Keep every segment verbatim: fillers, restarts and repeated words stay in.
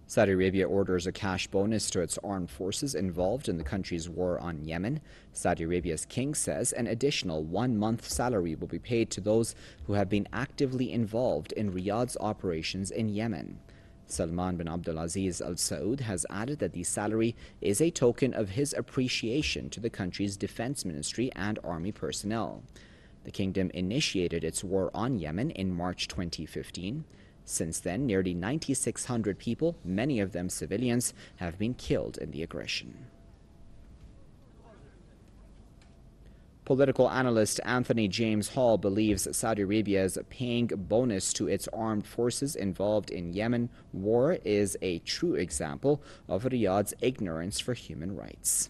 Saudi Arabia orders a cash bonus to its armed forces involved in the country's war on Yemen. Saudi Arabia's king says an additional one-month salary will be paid to those who have been actively involved in Riyadh's operations in Yemen. Salman bin Abdulaziz Al Saud has added that the salary is a token of his appreciation to the country's defense ministry and army personnel. The kingdom initiated its war on Yemen in March twenty fifteen. Since then, nearly nine thousand six hundred people, many of them civilians, have been killed in the aggression. Political analyst Anthony James Hall believes Saudi Arabia's paying bonus to its armed forces involved in Yemen war is a true example of Riyadh's ignorance for human rights.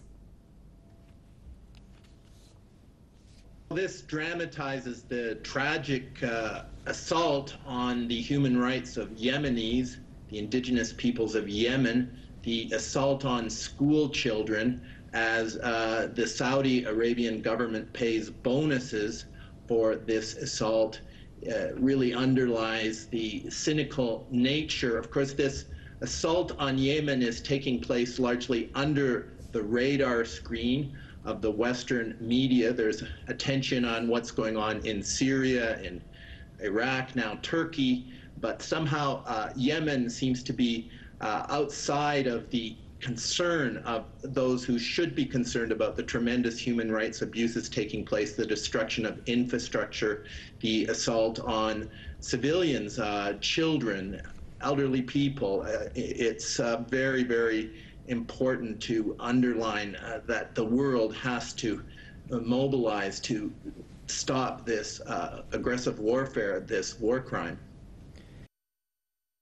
This dramatizes the tragic uh, assault on the human rights of Yemenis, the indigenous peoples of Yemen, the assault on school children, as uh, the Saudi Arabian government pays bonuses for this assault, uh, really underlies the cynical nature. Of course, this assault on Yemen is taking place largely under the radar screen of the Western media. There's attention on what's going on in Syria, in Iraq, now Turkey, but somehow uh, Yemen seems to be uh, outside of the concern of those who should be concerned about the tremendous human rights abuses taking place, the destruction of infrastructure, the assault on civilians, uh, children, elderly people. Uh, it's uh, very, very important to underline uh, that the world has to mobilize to stop this uh, aggressive warfare, this war crime.